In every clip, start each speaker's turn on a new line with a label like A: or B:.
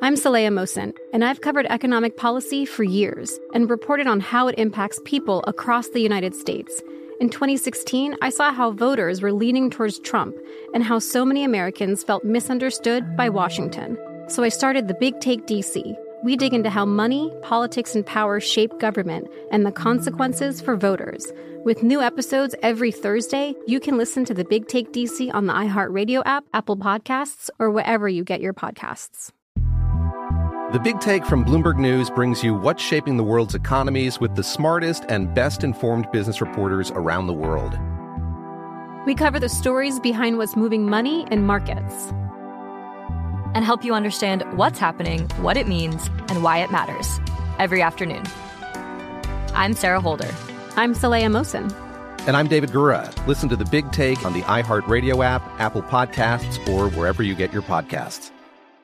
A: I'm Saleha Mohsin, and I've covered economic policy for years and reported on how it impacts people across the United States. In 2016, I saw how voters were leaning towards Trump and how so many Americans felt misunderstood by Washington. So I started The Big Take DC. We dig into how money, politics, and power shape government and the consequences for voters. With new episodes every Thursday, you can listen to The Big Take DC on the iHeartRadio app, Apple Podcasts, or wherever you get your podcasts.
B: The Big Take from Bloomberg News brings you what's shaping the world's economies with the smartest and best-informed business reporters around the world.
A: We cover the stories behind what's moving money and markets,
C: and help you understand what's happening, what it means, and why it matters every afternoon. I'm Sarah Holder.
A: I'm Saleha Mohsin.
B: And I'm David Gura. Listen to The Big Take on the iHeartRadio app, Apple Podcasts, or wherever you get your podcasts.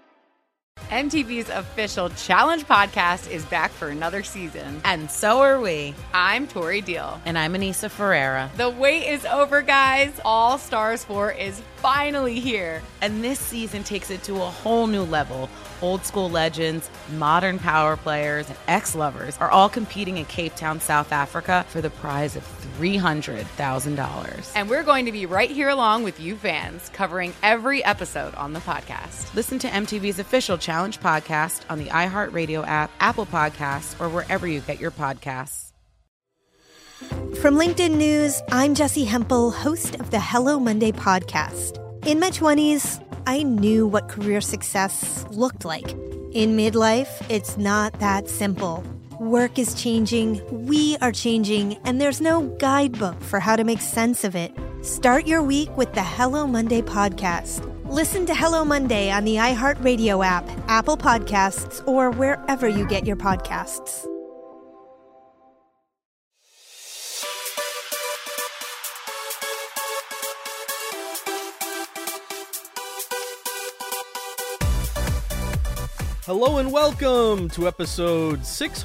D: MTV's official Challenge podcast is back for another season.
E: And so are we.
D: I'm Tori Deal.
E: And I'm Anissa Ferreira.
D: The wait is over, guys. All Stars 4 is finally here.
E: And this season takes it to a whole new level. Old school legends, modern power players, and ex-lovers are all competing in Cape Town, South Africa for the prize of $300,000.
D: And we're going to be right here along with you fans, covering every episode on the podcast.
E: Listen to MTV's official Challenge podcast on the iHeartRadio app, Apple Podcasts, or wherever you get your podcasts.
F: From LinkedIn News, I'm Jessie Hempel, host of the Hello Monday podcast. In my 20s, I knew what career success looked like. In midlife, it's not that simple. Work is changing, we are changing, and there's no guidebook for how to make sense of it. Start your week with the Hello Monday podcast. Listen to Hello Monday on the iHeartRadio app, Apple Podcasts, or wherever you get your podcasts.
G: Hello and welcome to episode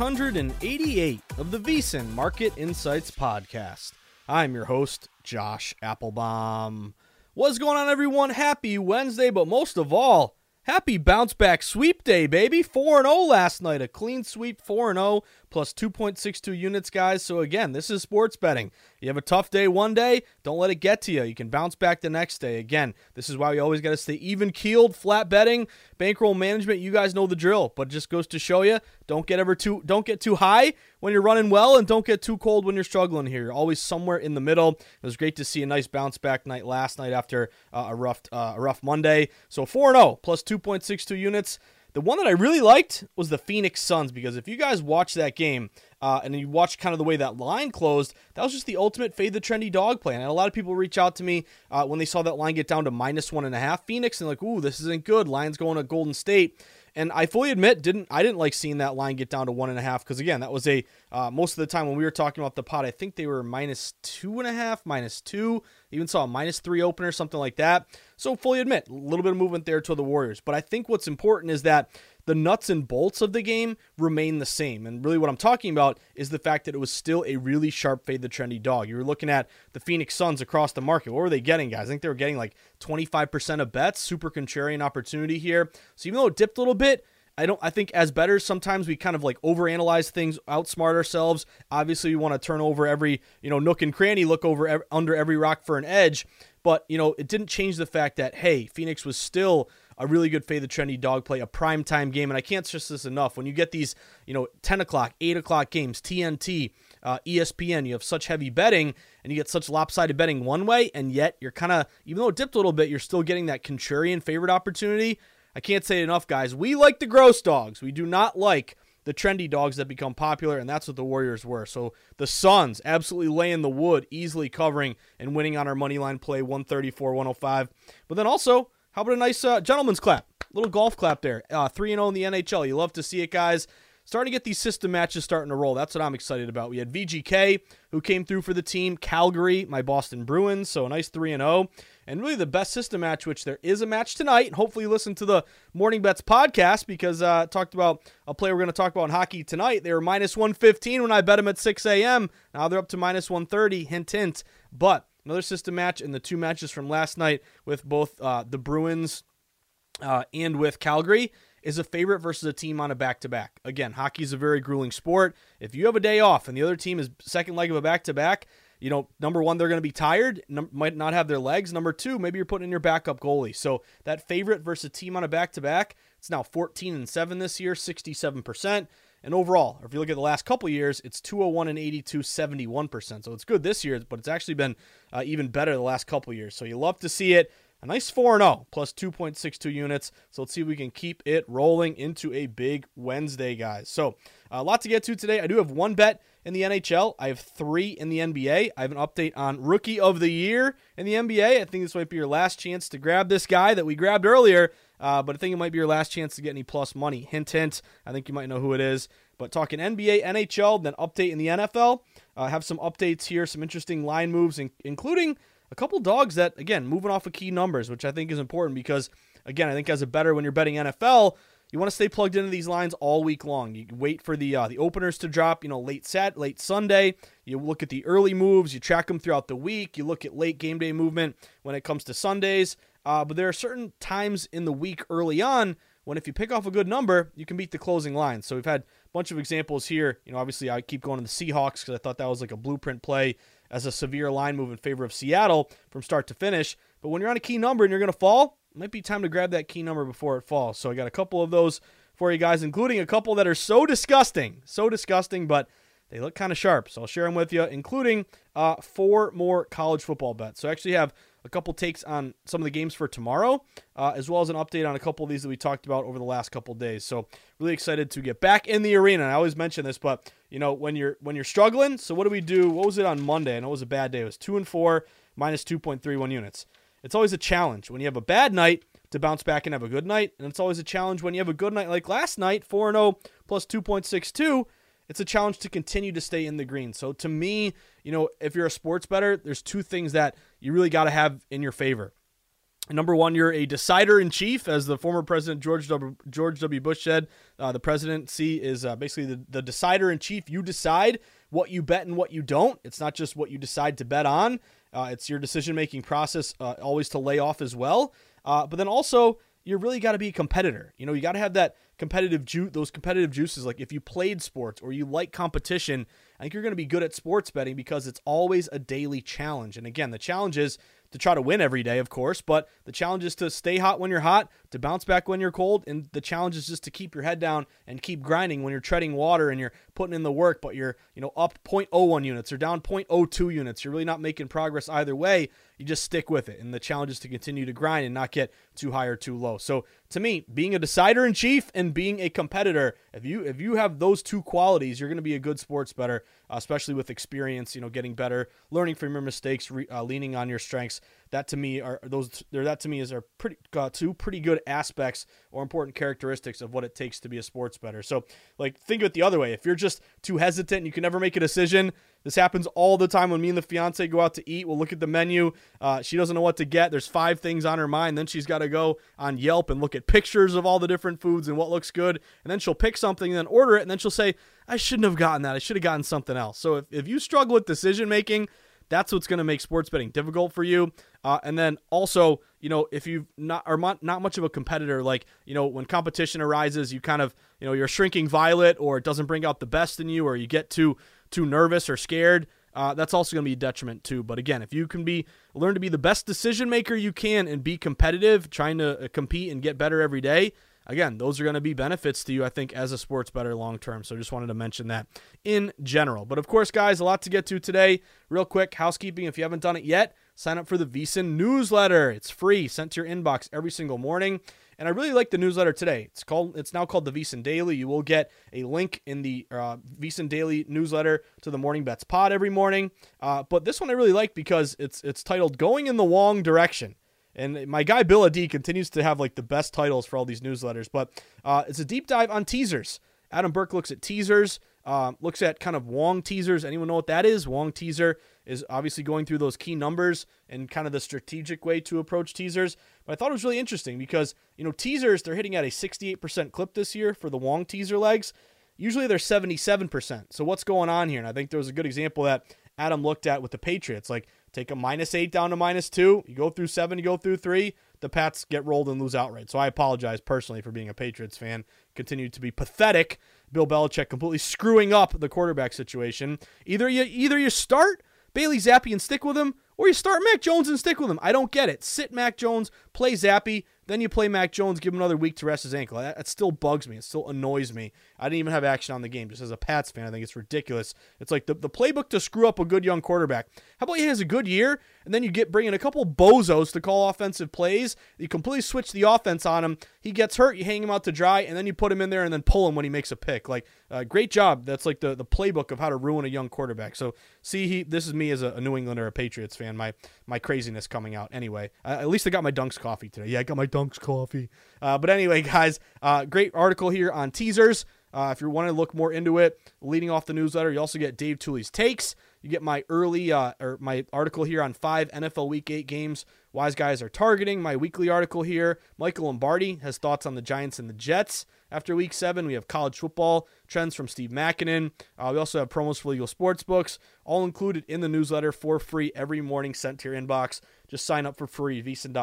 G: 688 of the VSiN Market Insights Podcast. I'm your host, Josh Applebaum. What's going on, everyone? Happy Wednesday, but most of all, happy bounce back sweep day, baby. 4-0 last night, a clean sweep, 4-0 plus 2.62 units, guys. So again, this is sports betting. You have a tough day one day, don't let it get to you. You can bounce back the next day. Again, this is why we always got to stay even-keeled, flat betting, bankroll management. You guys know the drill, but it just goes to show you, don't get too high when you're running well, and don't get too cold when you're struggling here. You're always somewhere in the middle. It was great to see a nice bounce back night last night after a rough Monday. So 4-0 plus 2.62 units. The one that I really liked was the Phoenix Suns, because if you guys watch that game and you watch kind of the way that line closed, that was just the ultimate fade the trendy dog play. And a lot of people reach out to me when they saw that line get down to -1.5 Phoenix and like, ooh, this isn't good. Line's going to Golden State. And I fully admit, I didn't like seeing that line get down to 1.5 because, again, that was most of the time when we were talking about the pot, I think they were -2.5, -2, even saw a -3 opener, something like that. So fully admit, a little bit of movement there to the Warriors. But I think what's important is that the nuts and bolts of the game remain the same. And really what I'm talking about is the fact that it was still a really sharp fade the trendy dog. You were looking at the Phoenix Suns across the market. What were they getting, guys? I think they were getting like 25% of bets, super contrarian opportunity here. So even though it dipped a little bit, I think as bettors, sometimes we kind of like overanalyze things, outsmart ourselves. Obviously, we want to turn over every, nook and cranny, look over under every rock for an edge. But, it didn't change the fact that, hey, Phoenix was still a really good fade the trendy dog play, a primetime game. And I can't stress this enough. When you get these, 10 o'clock, 8 o'clock games, TNT, ESPN, you have such heavy betting and you get such lopsided betting one way. And yet you're kind of, even though it dipped a little bit, you're still getting that contrarian favorite opportunity. I can't say it enough, guys. We like the gross dogs. We do not like the trendy dogs that become popular, and that's what the Warriors were. So the Suns absolutely laying the wood, easily covering and winning on our money line play, 134-105. But then also, how about a nice gentleman's clap? Little golf clap there. 3-0 in the NHL. You love to see it, guys. Starting to get these system matches starting to roll. That's what I'm excited about. We had VGK, who came through for the team. Calgary, my Boston Bruins. So a nice 3-0. And really the best system match, which there is a match tonight. And hopefully you listen to the Morning Bets podcast, because I talked about a player we're going to talk about in hockey tonight. They were -115 when I bet them at 6 a.m. Now they're up to -130. Hint, hint. But another system match in the two matches from last night with both the Bruins and with Calgary. is a favorite versus a team on a back-to-back. Again, hockey is a very grueling sport. If you have a day off and the other team is second leg of a back-to-back, number one, they're going to be tired, might not have their legs. Number two, maybe you're putting in your backup goalie. So that favorite versus a team on a back-to-back, it's now 14-7 this year, 67%. And overall, if you look at the last couple years, it's 201 and 82, 71%. So it's good this year, but it's actually been even better the last couple years. So you love to see it. A nice 4-0 plus 2.62 units. So let's see if we can keep it rolling into a big Wednesday, guys. So a lot to get to today. I do have one bet in the NHL. I have 3 in the NBA. I have an update on Rookie of the Year in the NBA. I think this might be your last chance to grab this guy that we grabbed earlier. But I think it might be your last chance to get any plus money. Hint, hint. I think you might know who it is. But talking NBA, NHL, then update in the NFL. Have some updates here, some interesting line moves, including a couple dogs that, again, moving off of key numbers, which I think is important because, again, I think as a bettor when you're betting NFL, you want to stay plugged into these lines all week long. You wait for the openers to drop, late Sunday. You look at the early moves. You track them throughout the week. You look at late game day movement when it comes to Sundays. But there are certain times in the week early on when if you pick off a good number, you can beat the closing line. So we've had a bunch of examples here. Obviously I keep going to the Seahawks because I thought that was like a blueprint play as a severe line move in favor of Seattle from start to finish. But when you're on a key number and you're going to fall, it might be time to grab that key number before it falls. So I got a couple of those for you guys, including a couple that are so disgusting, but they look kind of sharp. So I'll share them with you, including 4 more college football bets. So I actually have a couple takes on some of the games for tomorrow, as well as an update on a couple of these that we talked about over the last couple of days. So really excited to get back in the arena. And I always mention this, but when you're struggling, so what do we do? What was it on Monday? I know it was a bad day. It was 2-4 minus 2.31 units. It's always a challenge when you have a bad night to bounce back and have a good night. And it's always a challenge when you have a good night like last night, 4-0 plus 2.62. It's a challenge to continue to stay in the green. So to me, if you're a sports bettor, there's 2 things that you really got to have in your favor. Number one, you're a decider-in-chief, as the former president George W. Bush said. The presidency is basically the decider-in-chief. You decide what you bet and what you don't. It's not just what you decide to bet on. It's your decision-making process always to lay off as well. But then also, you really got to be a competitor. You got to have that those competitive juices. Like if you played sports or you like competition, I think you're going to be good at sports betting because it's always a daily challenge. And again, the challenge is to try to win every day, of course, but the challenge is to stay hot when you're hot, to bounce back when you're cold, and the challenge is just to keep your head down and keep grinding when you're treading water and you're putting in the work, but you're up 0.01 units or down 0.02 units. You're really not making progress either way. You just stick with it, and the challenge is to continue to grind and not get too high or too low. So to me, being a decider-in-chief and being a competitor, if you have those 2 qualities, you're going to be a good sports bettor, especially with experience, getting better, learning from your mistakes, leaning on your strengths. That to me are two pretty good aspects or important characteristics of what it takes to be a sports bettor. So like think of it the other way. If you're just too hesitant and you can never make a decision, this happens all the time when me and the fiance go out to eat. We'll look at the menu. She doesn't know what to get. There's 5 things on her mind. Then she's got to go on Yelp and look at pictures of all the different foods and what looks good. And then she'll pick something and then order it. And then she'll say, I shouldn't have gotten that. I should have gotten something else. So if you struggle with decision making, that's what's going to make sports betting difficult for you. And then also, if you've not much of a competitor, like, when competition arises, you kind of, you're a shrinking violet, or it doesn't bring out the best in you, or you get too nervous or scared. That's also going to be a detriment too. But again, if you can learn to be the best decision maker you can and be competitive, trying to compete and get better every day, again, those are going to be benefits to you, I think, as a sports bettor long term. So just wanted to mention that in general. But of course, guys, a lot to get to today. Real quick, housekeeping. If you haven't done it yet, sign up for the VSiN newsletter. It's free, sent to your inbox every single morning. And I really like the newsletter today. It's now called the VSiN Daily. You will get a link in the VSiN Daily newsletter to the Morning Bets pod every morning. But this one I really like because it's titled "Going in the Wrong Direction." And my guy Bill Adi continues to have like the best titles for all these newsletters. But it's a deep dive on teasers. Adam Burke looks at teasers, looks at kind of Wong teasers. Anyone know what that is? Wong teaser is obviously going through those key numbers and kind of the strategic way to approach teasers. But I thought it was really interesting because, teasers, they're hitting at a 68% clip this year for the Wong teaser legs. Usually they're 77%. So what's going on here? And I think there was a good example that Adam looked at with the Patriots. Like, take a -8 down to -2. You go through 7, you go through 3. The Pats get rolled and lose outright. So I apologize personally for being a Patriots fan. Continue to be pathetic. Bill Belichick completely screwing up the quarterback situation. Either you start Bailey Zappi and stick with him, or you start Mac Jones and stick with him. I don't get it. Sit Mac Jones, play Zappi, then you play Mac Jones, give him another week to rest his ankle. That still bugs me. It still annoys me. I didn't even have action on the game. Just as a Pats fan, I think it's ridiculous. It's like the playbook to screw up a good young quarterback. How about he has a good year, and then you bring in a couple bozos to call offensive plays. You completely switch the offense on him. He gets hurt, you hang him out to dry, and then you put him in there and then pull him when he makes a pick. Great job. That's like the playbook of how to ruin a young quarterback. So this is me as a New Englander, a Patriots fan, my craziness coming out. Anyway, at least I got my Dunks coffee today. Yeah, I got my Dunks coffee. But anyway, guys, great article here on teasers. If you want to look more into it, leading off the newsletter, you also get Dave Tooley's takes. You get my my article here on 5 NFL Week 8 games wise guys are targeting. My weekly article here. Michael Lombardi has thoughts on the Giants and the Jets after Week 7. We have college football trends from Steve Makinen. We also have promos for legal sports books, all included in the newsletter for free every morning, sent to your inbox. Just sign up for free,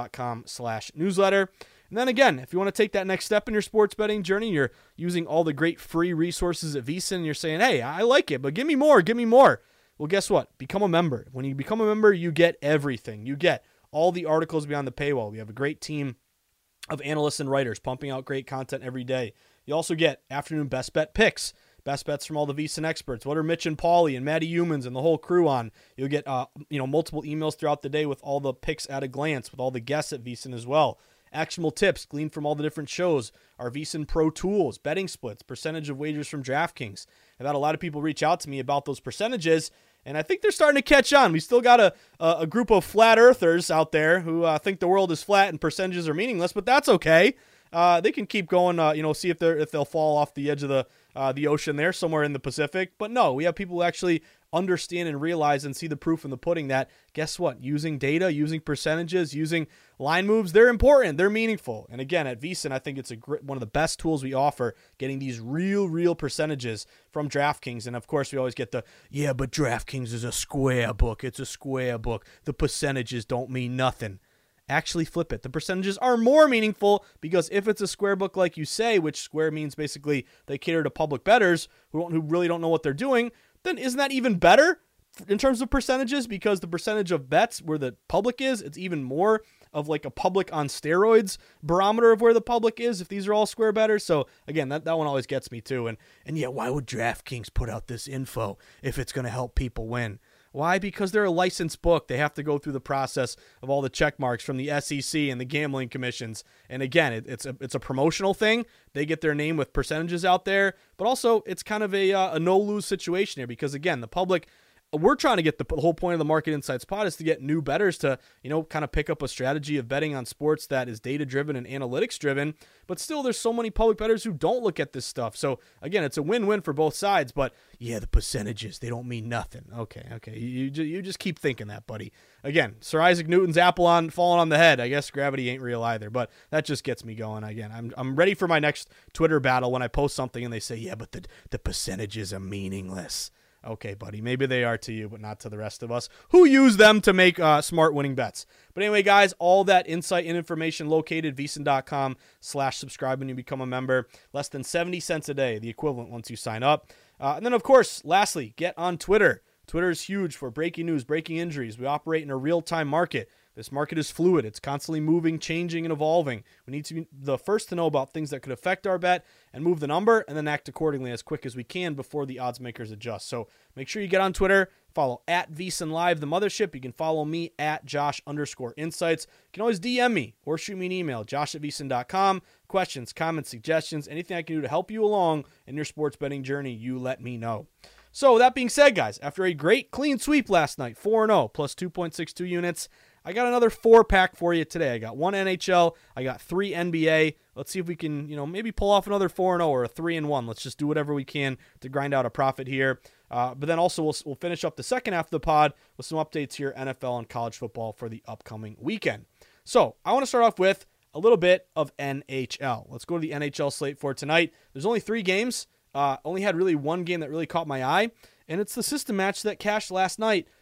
G: VSiN.com/newsletter. And then again, if you want to take that next step in your sports betting journey, you're using all the great free resources at VSiN, and you're saying, hey, I like it, but give me more. Well, guess what? Become a member. When you become a member, you get everything. You get all the articles beyond the paywall. We have a great team of analysts and writers pumping out great content every day. You also get afternoon best bet picks, best bets from all the VSiN experts. What are Mitch and Paulie and Matty Humans and the whole crew on? You'll get multiple emails throughout the day with all the picks at a glance, with all the guests at VSiN as well. Actionable tips gleaned from all the different shows, our VSiN Pro tools, betting splits, percentage of wagers from DraftKings. I've had a lot of people reach out to me about those percentages, and I think they're starting to catch on. We still got a group of flat earthers out there who think the world is flat and percentages are meaningless, but that's okay. They can keep going, see if they'll fall off the edge of the ocean there somewhere in the Pacific. But no, we have people who actually understand and realize and see the proof in the pudding that, guess what, using data, using percentages, using line moves, they're important, they're meaningful. And again, at VSiN, I think it's one of the best tools we offer, getting these real percentages from DraftKings. And of course, we always get but DraftKings is a square book. It's a square book. The percentages don't mean nothing. Actually flip it. The percentages are more meaningful, because if it's a square book like you say, which square means basically they cater to public bettors who really don't know what they're doing, then isn't that even better in terms of percentages? Because the percentage of bets where the public is, it's even more of like a public on steroids barometer of where the public is if these are all square bettors. So again, that one always gets me too. And yeah, why would DraftKings put out this info if it's going to help people win? Why? Because they're a licensed book. They have to go through the process of all the check marks from the SEC and the gambling commissions. And again, it's a promotional thing. They get their name with percentages out there, but also it's kind of a no-lose situation here, because again, the public, we're trying to get the whole point of the Market Insights pod is to get new bettors to, kind of pick up a strategy of betting on sports that is data-driven and analytics-driven. But still, there's so many public bettors who don't look at this stuff. So again, it's a win-win for both sides. But yeah, the percentages, they don't mean nothing. Okay. You just keep thinking that, buddy. Again, Sir Isaac Newton's apple falling on the head. I guess gravity ain't real either. But that just gets me going. Again, I'm ready for my next Twitter battle when I post something and they say, yeah, but the percentages are meaningless. Okay, buddy, maybe they are to you, but not to the rest of us who use them to make smart winning bets. But anyway, guys, all that insight and information located, VSiN.com/subscribe when you become a member. Less than 70 cents a day, the equivalent once you sign up. And then, of course, lastly, get on Twitter. Twitter is huge for breaking news, breaking injuries. We operate in a real-time market. This market is fluid. It's constantly moving, changing, and evolving. We need to be the first to know about things that could affect our bet and move the number, and then act accordingly as quick as we can before the odds makers adjust. So make sure you get on Twitter. Follow at VSiN Live, the mothership. You can follow me at Josh_insights. You can always DM me or shoot me an email, josh@vsin.com. Questions, comments, suggestions, anything I can do to help you along in your sports betting journey, you let me know. So that being said, guys, after a great clean sweep last night, 4-0 plus 2.62 units, I got another 4-pack for you today. I got 1 NHL, I got 3 NBA. Let's see if we can, maybe pull off another 4-0 or a 3-1. Let's just do whatever we can to grind out a profit here. But then also we'll finish up the second half of the pod with some updates here, NFL and college football for the upcoming weekend. So I want to start off with a little bit of NHL. Let's go to the NHL slate for tonight. There's only 3 games. Only had really one game that really caught my eye, and it's the system match that cashed last night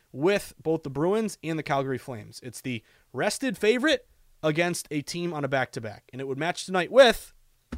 G: with both the Bruins and the Calgary Flames. It's the rested favorite against a team on a back-to-back, and it would match tonight with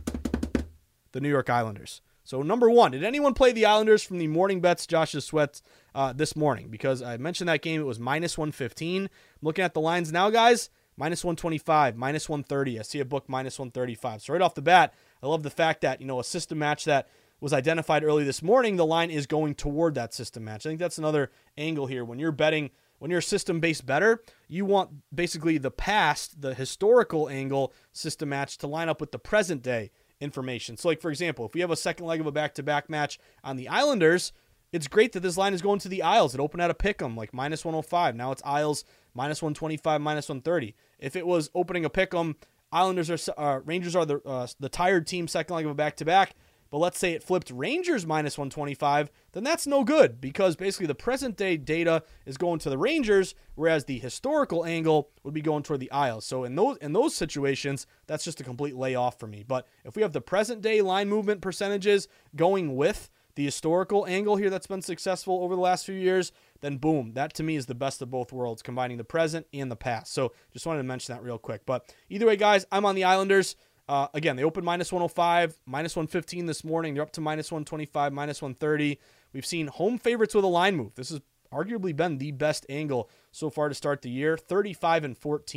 G: the New York Islanders. So number one, did anyone play the Islanders from the morning bets, Josh's Sweats, this morning? Because I mentioned that game, it was minus 115. I'm looking at the lines now, guys, minus 125, minus 130. I see a book minus 135. So right off the bat, I love the fact that, a system match that was identified early this morning, the line is going toward that system match. I think that's another angle here. When you're betting, when you're a system-based bettor, you want basically the past, the historical angle system match to line up with the present day information. So like, for example, if we have a second leg of a back-to-back match on the Islanders, it's great that this line is going to the Isles. It opened at a pick'em, like minus 105. Now it's Isles minus 125, minus 130. If it was opening a pick'em, Rangers are the tired team, second leg of a back-to-back, but let's say it flipped Rangers minus 125, then that's no good because basically the present day data is going to the Rangers, whereas the historical angle would be going toward the Isles. So in those situations, that's just a complete layoff for me. But if we have the present day line movement percentages going with the historical angle here that's been successful over the last few years, then boom, that to me is the best of both worlds, combining the present and the past. So just wanted to mention that real quick. But either way, guys, I'm on the Islanders. Again, they opened minus 105, minus 115 this morning. They're up to minus 125, minus 130. We've seen home favorites with a line move. This has arguably been the best angle so far to start the year. 35-14,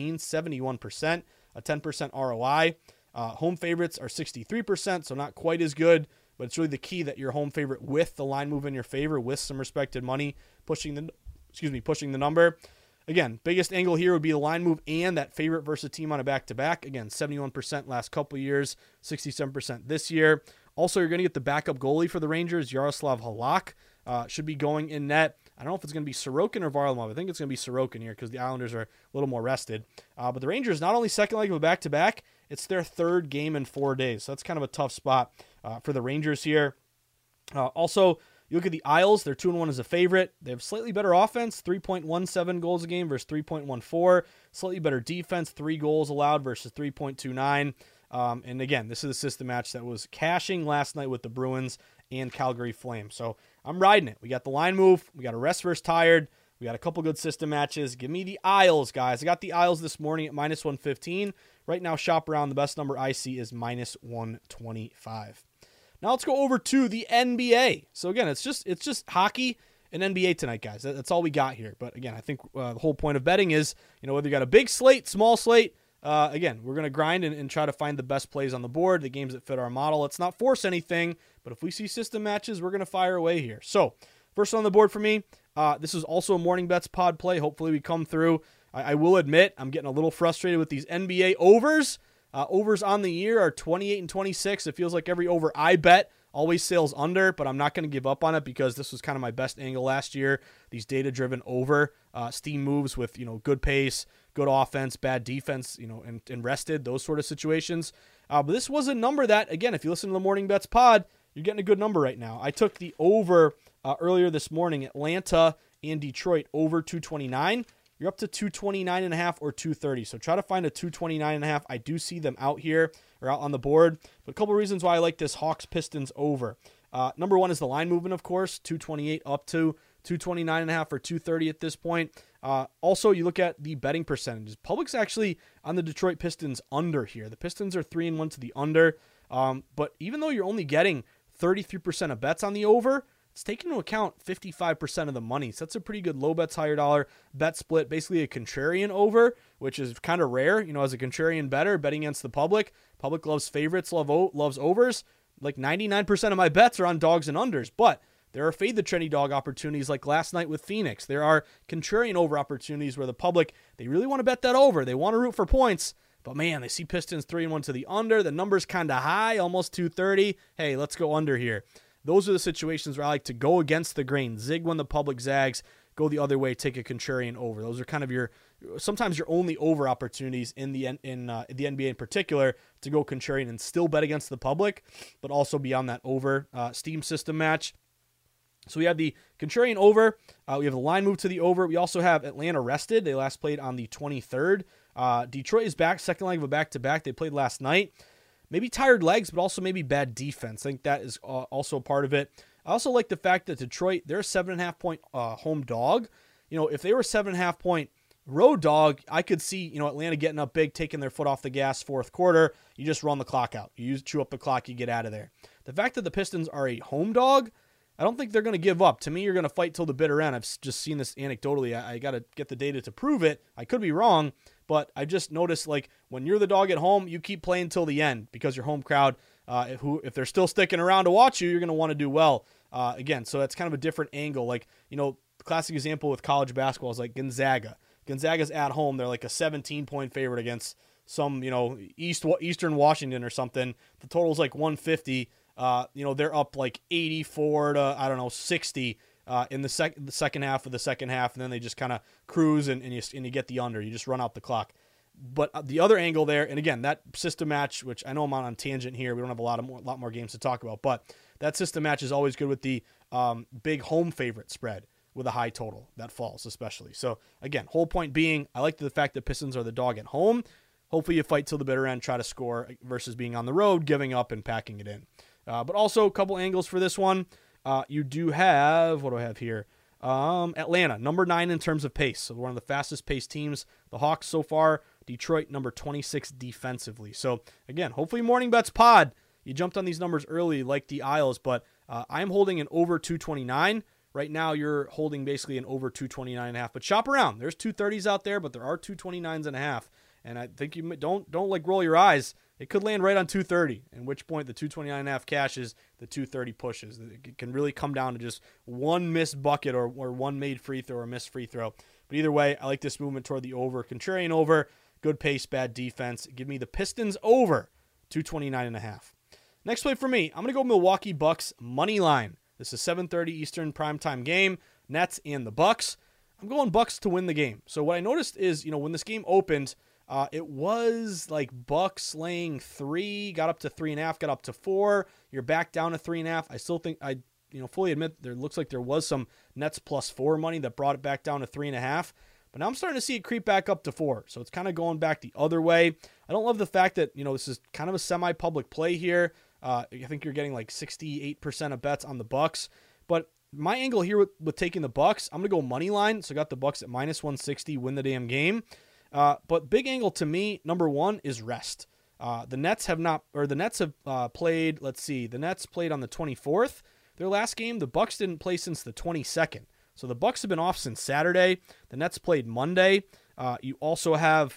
G: 71%, a 10% ROI. Home favorites are 63%, so not quite as good, but it's really the key that you're home favorite with the line move in your favor, with some respected money pushing the number. Again, biggest angle here would be the line move and that favorite versus team on a back-to-back. Again, 71% last couple of years, 67% this year. Also, you're going to get the backup goalie for the Rangers, Yaroslav Halak. Should be going in net. I don't know if it's going to be Sorokin or Varlamov. I think it's going to be Sorokin here because the Islanders are a little more rested. But the Rangers, not only second leg of a back-to-back, it's their third game in 4 days. So that's kind of a tough spot for the Rangers here. Also, you look at the Isles, they're 2-1 as a favorite. They have slightly better offense, 3.17 goals a game versus 3.14. Slightly better defense, 3 goals allowed versus 3.29. And again, this is a system match that was cashing last night with the Bruins and Calgary Flames. So I'm riding it. We got the line move. We got a rest versus tired. We got a couple good system matches. Give me the Isles, guys. I got the Isles this morning at minus 115. Right now, shop around. The best number I see is minus 125. Now let's go over to the NBA. So again, it's just hockey and NBA tonight, guys. That's all we got here. But again, I think the whole point of betting is, whether you got a big slate, small slate, again, we're going to grind and try to find the best plays on the board, the games that fit our model. Let's not force anything, but if we see system matches, we're going to fire away here. So first on the board for me, this is also a morning bets pod play. Hopefully we come through. I will admit I'm getting a little frustrated with these NBA overs. Overs on the year are 28 and 26. It feels like every over I bet always sails under, but I'm not going to give up on it because this was kind of my best angle last year. These data-driven over steam moves with, good pace, good offense, bad defense, and rested, those sort of situations. But this was a number that, again, if you listen to the Morning Bets pod, you're getting a good number right now. I took the over earlier this morning, Atlanta and Detroit over 229. You're up to 229.5 or 230. So try to find a 229.5. I do see them out here or out on the board. But a couple reasons why I like this Hawks-Pistons over. Number one is the line movement, of course. 228 up to 229.5 or 230 at this point. Also, you look at the betting percentages. Public's actually on the Detroit Pistons under here. The Pistons are 3-1 to the under. But even though you're only getting 33% of bets on the over, it's taking into account 55% of the money. So that's a pretty good low bets, higher dollar bet split, basically a contrarian over, which is kind of rare. As a contrarian bettor, betting against the public. Public loves favorites, loves overs. Like 99% of my bets are on dogs and unders, but there are fade the trendy dog opportunities like last night with Phoenix. There are contrarian over opportunities where the public, they really want to bet that over. They want to root for points, but man, they see Pistons 3-1 to the under. The number's kind of high, almost 230. Hey, let's go under here. Those are the situations where I like to go against the grain, zig when the public zags, go the other way, take a contrarian over. Those are kind of sometimes your only over opportunities in the NBA in particular, to go contrarian and still bet against the public, but also be on that over steam system match. So we have the contrarian over. We have the line move to the over. We also have Atlanta rested. They last played on the 23rd. Detroit is back, second leg of a back-to-back. They played last night. Maybe tired legs, but also maybe bad defense. I think that is also a part of it. I also like the fact that Detroit, they're a 7.5 point home dog. if they were 7.5 point road dog, I could see, Atlanta getting up big, taking their foot off the gas fourth quarter. You just run the clock out. You chew up the clock, you get out of there. The fact that the Pistons are a home dog, I don't think they're going to give up. To me, you're going to fight till the bitter end. I've just seen this anecdotally. I got to get the data to prove it. I could be wrong, but I just noticed, like, when you're the dog at home, you keep playing till the end because your home crowd, if they're still sticking around to watch you, you're going to want to do well. Again, so that's kind of a different angle. Like, the classic example with college basketball is like Gonzaga. Gonzaga's at home. They're like a 17-point favorite against some, Eastern Washington or something. The total's like 150. They're up like 84 to, 60 in the second half of the second half, and then they just kind of cruise and you get the under. You just run out the clock. But the other angle there, and again, that system match, which I know I'm on tangent here. We don't have a lot more games to talk about, but that system match is always good with the big home favorite spread with a high total that falls, especially. So again, whole point being, I like the fact that Pistons are the dog at home. Hopefully you fight till the bitter end, try to score versus being on the road, giving up and packing it in. But also a couple angles for this one. You do have, what do I have here? Atlanta, number 9 in terms of pace. So one of the fastest paced teams. The Hawks so far. Detroit, number 26 defensively. So again, hopefully Morning Bets Pod, you jumped on these numbers early like the Isles, but I'm holding an over 229. Right now you're holding basically an over 229.5. But shop around. There's 230s out there, but there are 229.5. And I think you don't like roll your eyes. It could land right on 230, at which point the 229.5 cashes, the 230 pushes. It can really come down to just one missed bucket or one made free throw or missed free throw. But either way, I like this movement toward the over. Contrarian over, good pace, bad defense. Give me the Pistons over 229.5. Next play for me, I'm going to go Milwaukee Bucks money line. This is 7:30 Eastern primetime game, Nets and the Bucks. I'm going Bucks to win the game. So what I noticed is, when this game opened, it was like Bucks laying 3, got up to 3.5, got up to 4. You're back down to 3.5. I still think I fully admit there looks like there was some Nets +4 money that brought it back down to 3.5. But now I'm starting to see it creep back up to 4. So it's kind of going back the other way. I don't love the fact that, this is kind of a semi-public play here. I think you're getting like 68% of bets on the Bucks. But my angle here with taking the Bucks, I'm going to go money line. So I got the Bucks at -160, win the damn game. But big angle to me, number 1 is rest. The Nets have played, let's see, the Nets played on the 24th. Their last game, the Bucks didn't play since the 22nd. So the Bucks have been off since Saturday. The Nets played Monday. You also have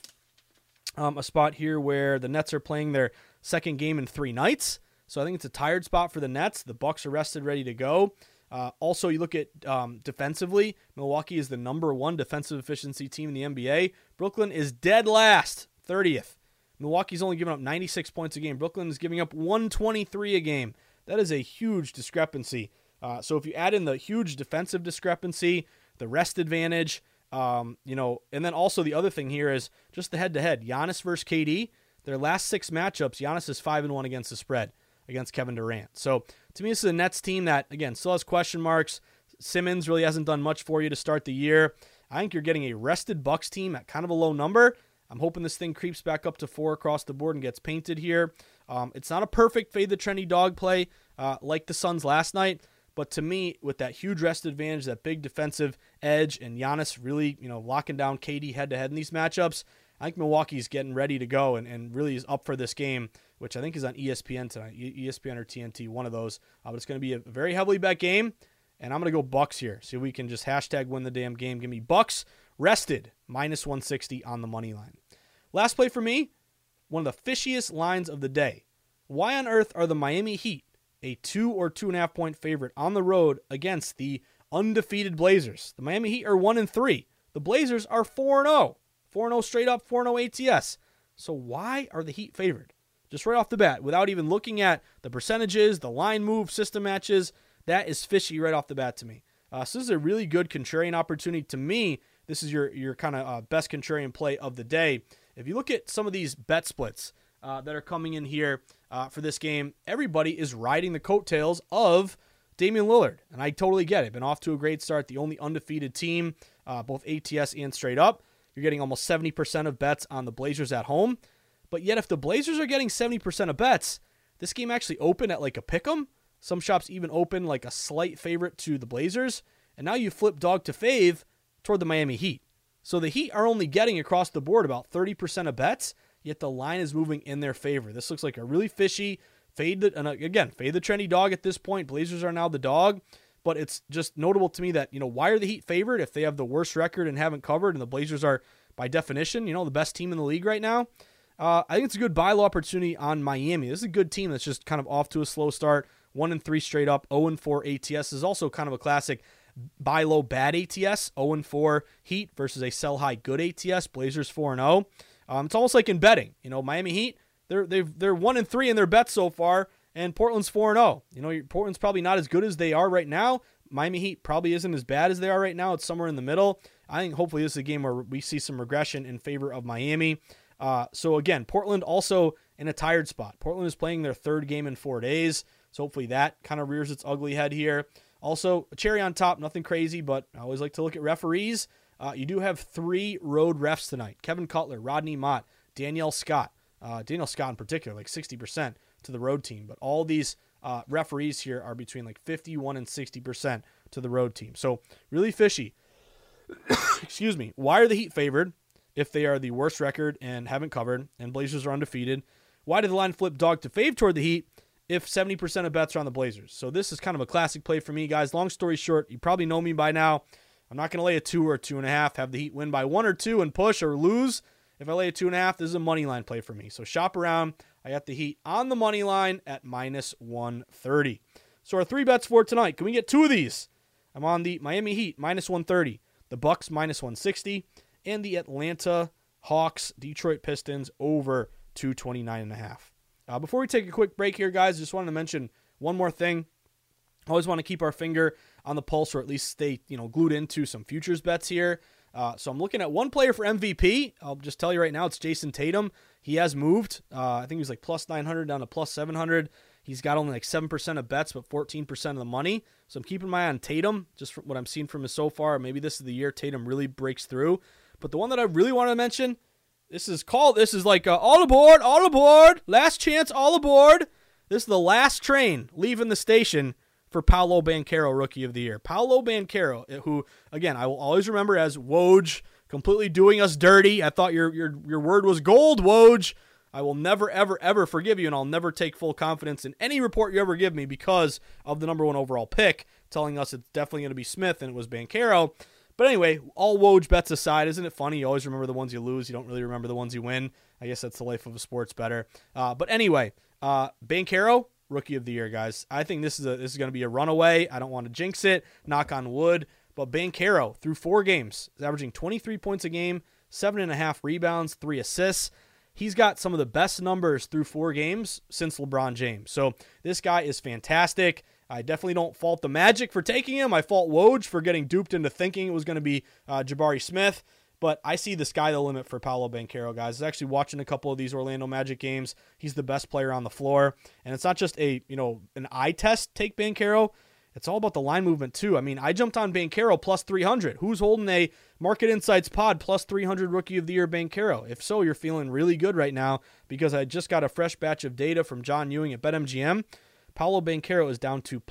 G: a spot here where the Nets are playing their second game in 3 nights. So I think it's a tired spot for the Nets. The Bucks are rested, ready to go. Also, you look at defensively, Milwaukee is the number 1 defensive efficiency team in the NBA. Brooklyn is dead last, 30th. Milwaukee's only giving up 96 points a game. Brooklyn is giving up 123 a game. That is a huge discrepancy. So if you add in the huge defensive discrepancy, the rest advantage, and then also the other thing here is just the head-to-head. Giannis versus KD, their last 6 matchups, Giannis is 5-1 against the spread against Kevin Durant. So to me, this is a Nets team that, again, still has question marks. Simmons really hasn't done much for you to start the year. I think you're getting a rested Bucks team at kind of a low number. I'm hoping this thing creeps back up to 4 across the board and gets painted here. It's not a perfect fade the trendy dog play like the Suns last night, but to me, with that huge rest advantage, that big defensive edge, and Giannis really, locking down KD head-to-head in these matchups, I think Milwaukee's getting ready to go and really is up for this game, which I think is on ESPN tonight, ESPN or TNT, one of those. But it's going to be a very heavily bet game, and I'm going to go Bucks here. See if we can just hashtag win the damn game. Give me Bucks rested, -160 on the money line. Last play for me, one of the fishiest lines of the day. Why on earth are the Miami Heat a 2 or 2.5 point favorite on the road against the undefeated Blazers? The Miami Heat are 1-3. The Blazers are 4-0. 4-0 straight up, 4-0 ATS. So why are the Heat favored? Just right off the bat, without even looking at the percentages, the line move, system matches, that is fishy right off the bat to me. So this is a really good contrarian opportunity. To me, this is your kind of best contrarian play of the day. If you look at some of these bet splits that are coming in here for this game, everybody is riding the coattails of Damian Lillard, and I totally get it. Been off to a great start, the only undefeated team, both ATS and straight up. You're getting almost 70% of bets on the Blazers at home. But yet if the Blazers are getting 70% of bets, this game actually opened at like a pick'em. Some shops even open like a slight favorite to the Blazers. And now you flip dog to fave, toward the Miami Heat. So the Heat are only getting across the board about 30% of bets, yet the line is moving in their favor. This looks like a really fishy fade the trendy dog at this point. Blazers are now the dog, but it's just notable to me that, why are the Heat favored if they have the worst record and haven't covered, and the Blazers are, by definition, the best team in the league right now? I think it's a good buy low opportunity on Miami. This is a good team that's just kind of off to a slow start. 1-3 straight up, 0-4 ATS is also kind of a classic buy low bad ATS. 0-4 Heat versus a sell high good ATS. Blazers 4-0. It's almost like in betting. Miami Heat, they're 1-3 in their bets so far, and Portland's 4-0. Portland's probably not as good as they are right now. Miami Heat probably isn't as bad as they are right now. It's somewhere in the middle. I think hopefully this is a game where we see some regression in favor of Miami. So again, Portland also in a tired spot. Portland is playing their third game in 4 days. So hopefully that kind of rears its ugly head here. Also, a cherry on top, nothing crazy, but I always like to look at referees. You do have 3 road refs tonight. Kevin Cutler, Rodney Mott, Danielle Scott. Danielle Scott in particular, like 60% to the road team. But all these referees here are between like 51 and 60% to the road team. So really fishy. Excuse me. Why are the Heat favored if they are the worst record and haven't covered, and Blazers are undefeated? Why did the line flip dog to fave toward the Heat if 70% of bets are on the Blazers? So this is kind of a classic play for me, guys. Long story short, you probably know me by now. I'm not going to lay a 2 or a 2.5, have the Heat win by 1 or 2 and push or lose. If I lay a 2.5, this is a money line play for me. So shop around. I got the Heat on the money line at -130. So our 3 bets for tonight, can we get 2 of these? I'm on the Miami Heat -130, the Bucks -160, and the Atlanta Hawks Detroit Pistons over 229.5. Before we take a quick break here, guys, just wanted to mention one more thing. I always want to keep our finger on the pulse, or at least stay, glued into some futures bets here. So I'm looking at one player for MVP. I'll just tell you right now, it's Jason Tatum. He has moved. I think he was like +900 down to +700. He's got only like 7% of bets, but 14% of the money. So I'm keeping my eye on Tatum, just from what I'm seeing from him so far. Maybe this is the year Tatum really breaks through. But the one that I really want to mention, this is like all aboard, last chance, all aboard. This is the last train leaving the station for Paolo Banchero, Rookie of the Year. Paolo Banchero, who, again, I will always remember as Woj, completely doing us dirty. I thought your word was gold, Woj. I will never, ever, ever forgive you, and I'll never take full confidence in any report you ever give me because of the number 1 overall pick, telling us it's definitely going to be Smith, and it was Banchero. But anyway, all Woj bets aside, isn't it funny? You always remember the ones you lose. You don't really remember the ones you win. I guess that's the life of a sports bettor. But anyway, Banchero, Rookie of the Year, guys. I think this is going to be a runaway. I don't want to jinx it. Knock on wood. But Banchero, through 4 games, is averaging 23 points a game, 7.5 rebounds, 3 assists. He's got some of the best numbers through 4 games since LeBron James. So this guy is fantastic. I definitely don't fault the Magic for taking him. I fault Woj for getting duped into thinking it was going to be Jabari Smith. But I see the sky the limit for Paolo Banchero, guys. I was actually watching a couple of these Orlando Magic games. He's the best player on the floor. And it's not just an eye test, take Banchero. It's all about the line movement, too. I mean, I jumped on Banchero +300. Who's holding a Market Insights pod +300 Rookie of the Year Banchero? If so, you're feeling really good right now because I just got a fresh batch of data from John Ewing at BetMGM. Paolo Banchero is down to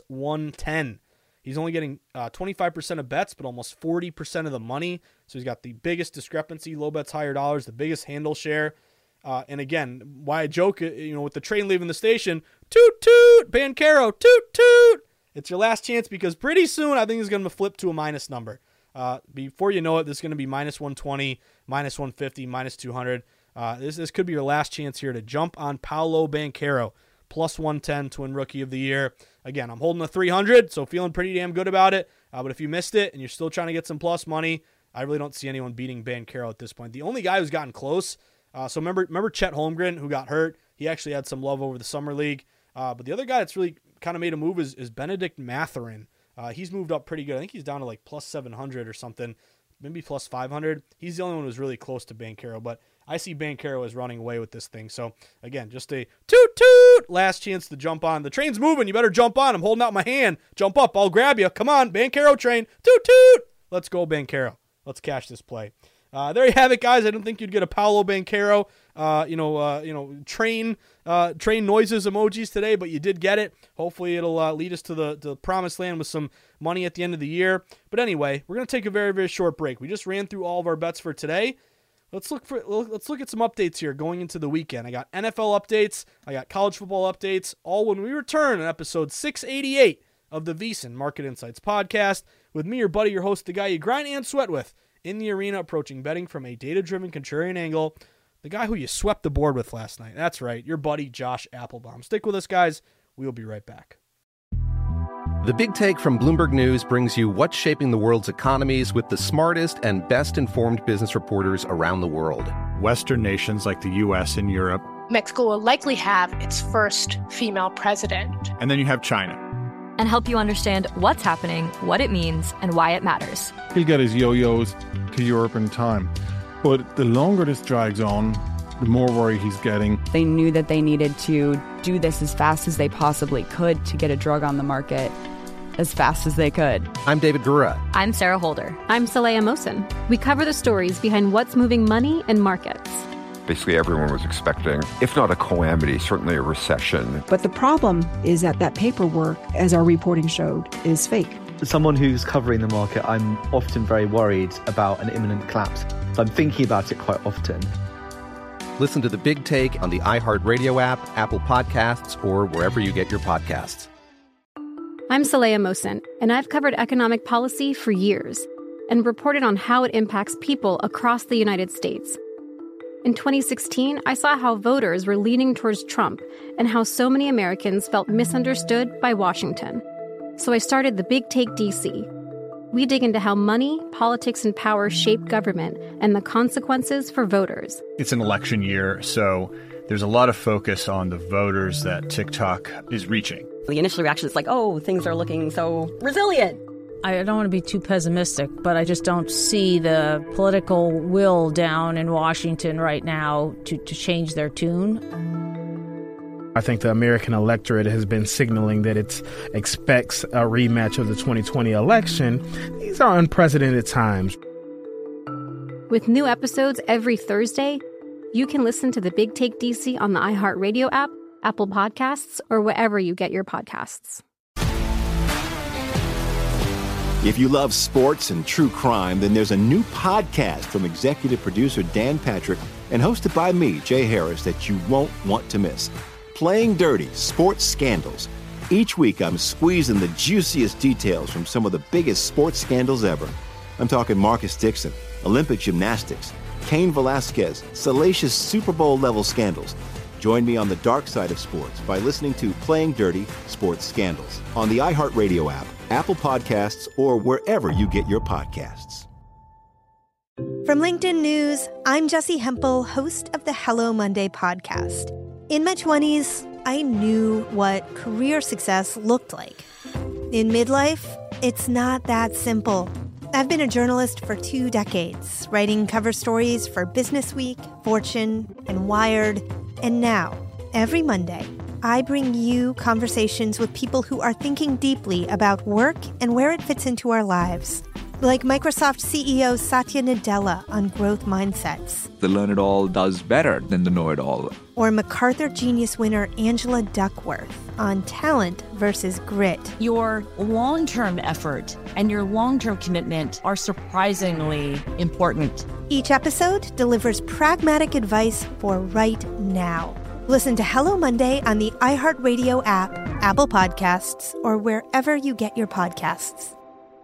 G: +110. He's only getting 25% of bets, but almost 40% of the money. So he's got the biggest discrepancy, low bets, higher dollars, the biggest handle share. And again, why I joke, with the train leaving the station, toot, toot, Banchero, toot, toot. It's your last chance because pretty soon I think it's going to flip to a minus number. Before you know it, this is going to be -120, -150, -200. This could be your last chance here to jump on Paolo Banchero, +110 to win Rookie of the Year. Again, I'm holding the 300, so feeling pretty damn good about it. But if you missed it and you're still trying to get some plus money, I really don't see anyone beating Banchero at this point. The only guy who's gotten close, so remember Chet Holmgren, who got hurt? He actually had some love over the Summer League. But the other guy that's really kind of made a move is Benedict Mathurin. He's moved up pretty good. I think he's down to like +700 or something, maybe +500. He's the only one who's really close to Banchero, but I see Banchero as running away with this thing. So, again, just a toot-toot, last chance to jump on. The train's moving. You better jump on. I'm holding out my hand. Jump up. I'll grab you. Come on, Banchero train. Toot-toot. Let's go, Banchero. Let's cash this play. there you have it, guys. I don't think you'd get a Paolo Banchero, train noises emojis today, but you did get it. Hopefully it'll lead us to the promised land with some money at the end of the year. But anyway, we're going to take a very, very short break. We just ran through all of our bets for today. Let's look at some updates here going into the weekend. I got NFL updates. I got college football updates, all when we return on episode 688 of the VSiN Market Insights podcast with me, your buddy, your host, the guy you grind and sweat with in the arena, approaching betting from a data-driven contrarian angle, the guy who you swept the board with last night. That's right, your buddy Josh Applebaum. Stick with us, guys. We'll be right back.
B: The Big Take from Bloomberg News brings you what's shaping the world's economies with the smartest and best-informed business reporters around the world.
H: Western nations like the U.S. and Europe.
I: Mexico will likely have its first female president.
H: And then you have China.
C: And help you understand what's happening, what it means, and why it matters.
J: He'll get his yo-yos to Europe in time. But the longer this drags on, the more worry he's getting.
K: They knew that they needed to do this as fast as they possibly could to get a drug on the market as fast as they could.
B: I'm David Gura.
C: I'm Sarah Holder.
A: I'm Saleha Mohsin. We cover the stories behind what's moving money and markets.
L: Basically, everyone was expecting, if not a calamity, certainly a recession.
M: But the problem is that paperwork, as our reporting showed, is fake.
N: As someone who's covering the market, I'm often very worried about an imminent collapse. So I'm thinking about it quite often.
B: Listen to The Big Take on the iHeartRadio app, Apple Podcasts, or wherever you get your podcasts.
A: I'm Saleha Mohsin, and I've covered economic policy for years and reported on how it impacts people across the United States. In 2016, I saw how voters were leaning towards Trump and how so many Americans felt misunderstood by Washington. So I started The Big Take DC. We dig into how money, politics, and power shape government and the consequences for voters.
H: It's an election year, so there's a lot of focus on the voters that TikTok is reaching.
O: The initial reaction is like, oh, things are looking so resilient.
P: I don't want to be too pessimistic, but I just don't see the political will down in Washington right now to change their tune.
Q: I think the American electorate has been signaling that it expects a rematch of the 2020 election. These are unprecedented times.
A: With new episodes every Thursday, you can listen to The Big Take DC on the iHeartRadio app, Apple Podcasts, or wherever you get your podcasts.
R: If you love sports and true crime, then there's a new podcast from executive producer Dan Patrick and hosted by me, Jay Harris, that you won't want to miss. Playing Dirty: Sports Scandals. Each week, I'm squeezing the juiciest details from some of the biggest sports scandals ever. I'm talking Marcus Dixon, Olympic gymnastics, Cain Velasquez, salacious Super Bowl-level scandals. Join me on the dark side of sports by listening to Playing Dirty: Sports Scandals on the iHeartRadio app, Apple Podcasts, or wherever you get your podcasts.
F: From LinkedIn News, I'm Jessie Hempel, host of the Hello Monday podcast. In my 20s, I knew what career success looked like. In midlife, it's not that simple. I've been a journalist for 2 decades, writing cover stories for Business Week, Fortune, and Wired. And now, every Monday, I bring you conversations with people who are thinking deeply about work and where it fits into our lives. Like Microsoft CEO Satya Nadella on growth mindsets.
S: The learn-it-all does better than the know-it-all.
F: Or MacArthur Genius winner Angela Duckworth on talent versus grit.
T: Your long-term effort and your long-term commitment are surprisingly important.
F: Each episode delivers pragmatic advice for right now. Listen to Hello Monday on the iHeartRadio app, Apple Podcasts, or wherever you get your podcasts.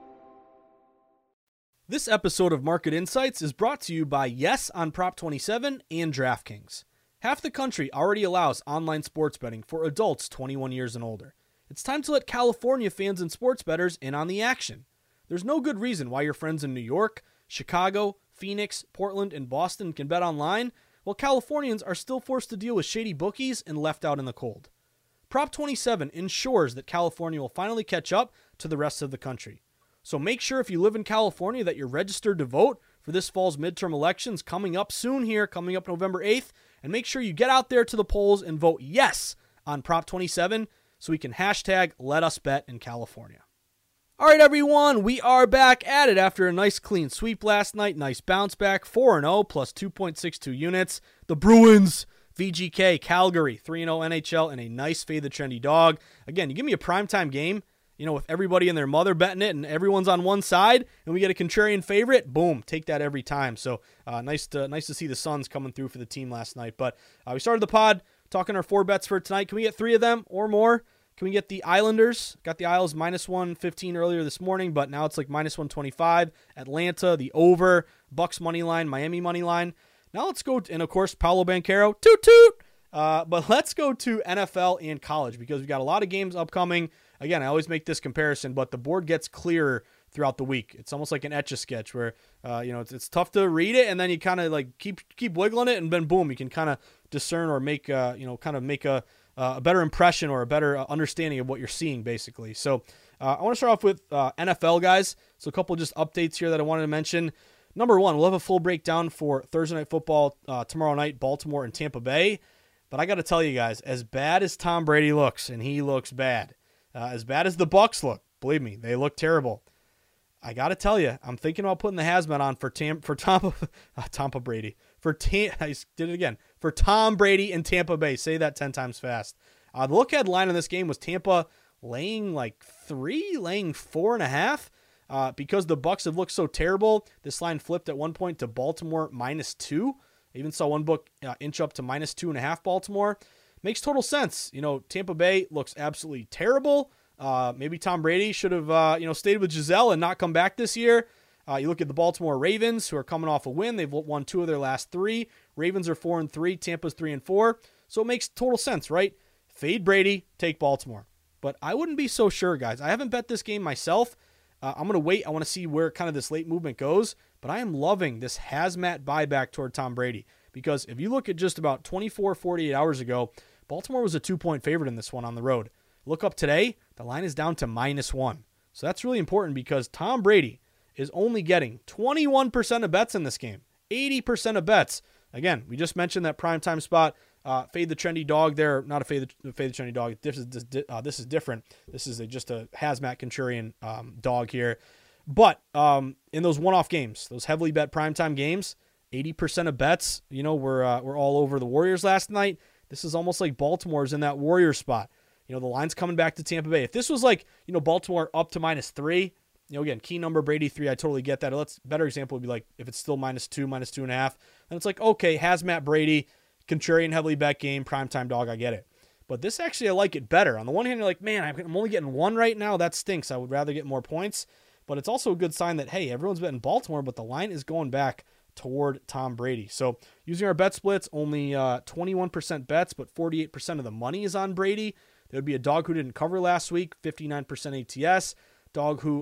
G: This episode of Market Insights is brought to you by Yes on Prop 27 and DraftKings. Half the country already allows online sports betting for adults 21 years and older. It's time to let California fans and sports bettors in on the action. There's no good reason why your friends in New York, Chicago, Phoenix, Portland, and Boston can bet online, while Californians are still forced to deal with shady bookies and left out in the cold. Prop 27 ensures that California will finally catch up to the rest of the country. So make sure if you live in California that you're registered to vote for this fall's midterm elections coming up soon here, coming up November 8th, and make sure you get out there to the polls and vote yes on Prop 27 so we can hashtag Let Us Bet in California. All right, everyone, we are back at it after a nice clean sweep last night. Nice bounce back, 4-0 plus 2.62 units. The Bruins, VGK, Calgary, 3-0 NHL, and a nice Fade the Trendy Dog. Again, you give me a primetime game, with everybody and their mother betting it and everyone's on one side, and we get a contrarian favorite, boom, take that every time. So nice to see the Suns coming through for the team last night. But we started the pod talking our 4 bets for tonight. Can we get 3 of them or more? Can we get the Islanders? Got the Isles minus 115 earlier this morning, but now it's like minus 125. Atlanta, the over, Bucks money line, Miami money line. Now let's go, and of course, Paolo Banchero, toot toot. But let's go to NFL and college because we've got a lot of games upcoming. Again, I always make this comparison, but the board gets clearer throughout the week. It's almost like an Etch-a-Sketch where, it's tough to read it, and then you kind of like keep wiggling it, and then boom, you can kind of discern or make, make a better impression or a better understanding of what you're seeing, basically. So I want to start off with NFL, guys. So a couple of just updates here that I wanted to mention. Number one, we'll have a full breakdown for Thursday Night Football tomorrow night, Baltimore and Tampa Bay. But I got to tell you guys, as bad as Tom Brady looks, and he looks bad, as bad as the Bucs look, believe me, they look terrible. I got to tell you, I'm thinking about putting the hazmat on for Tampa Brady. I did it again. For Tom Brady and Tampa Bay. Say that 10 times fast. The look-ahead line in this game was Tampa laying like 3, laying 4.5. Because the Bucs have looked so terrible, this line flipped at one point to Baltimore minus 2. I even saw one book inch up to minus 2.5 Baltimore. Makes total sense. Tampa Bay looks absolutely terrible. Maybe Tom Brady should have, stayed with Giselle and not come back this year. You look at the Baltimore Ravens, who are coming off a win. They've won 2 of their last 3. Ravens are 4-3. Tampa's 3-4. So it makes total sense, right? Fade Brady, take Baltimore. But I wouldn't be so sure, guys. I haven't bet this game myself. I'm going to wait. I want to see where kind of this late movement goes. But I am loving this hazmat buyback toward Tom Brady. Because if you look at just about 24, 48 hours ago, Baltimore was a 2-point favorite in this one on the road. Look up today, the line is down to minus 1. So that's really important because Tom Brady is only getting 21% of bets in this game. 80% of bets. Again, we just mentioned that primetime spot. Fade the Trendy Dog there. Not a Fade the Trendy Dog. This is different. This is just a hazmat contrarian dog here. But in those one-off games, those heavily bet primetime games, 80% of bets, were all over the Warriors last night. This is almost like Baltimore's in that Warriors spot. The line's coming back to Tampa Bay. If this was like, Baltimore up to minus 3, again, key number Brady 3, I totally get that. Better example would be like if it's still minus 2, minus 2.5, then it's like, okay, hazmat Brady, contrarian heavily bet game, primetime dog, I get it. But this actually, I like it better. On the one hand, you're like, man, I'm only getting 1 right now. That stinks. I would rather get more points. But it's also a good sign that, hey, everyone's betting Baltimore, but the line is going back toward Tom Brady. So using our bet splits, only 21% bets, but 48% of the money is on Brady. There would be a dog who didn't cover last week, 59% ATS. Dog who,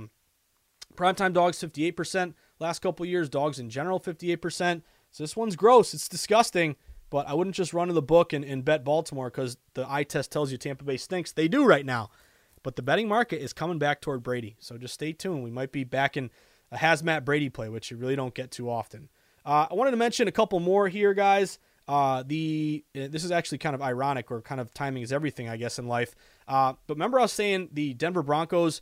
G: primetime dogs, 58%. Last couple of years, dogs in general, 58%. So this one's gross. It's disgusting, but I wouldn't just run to the book and bet Baltimore because the eye test tells you Tampa Bay stinks. They do right now. But the betting market is coming back toward Brady. So just stay tuned. We might be back in a hazmat Brady play, which you really don't get too often. I wanted to mention a couple more here, guys. This is actually kind of ironic, or kind of timing is everything, I guess, in life. But remember I was saying the Denver Broncos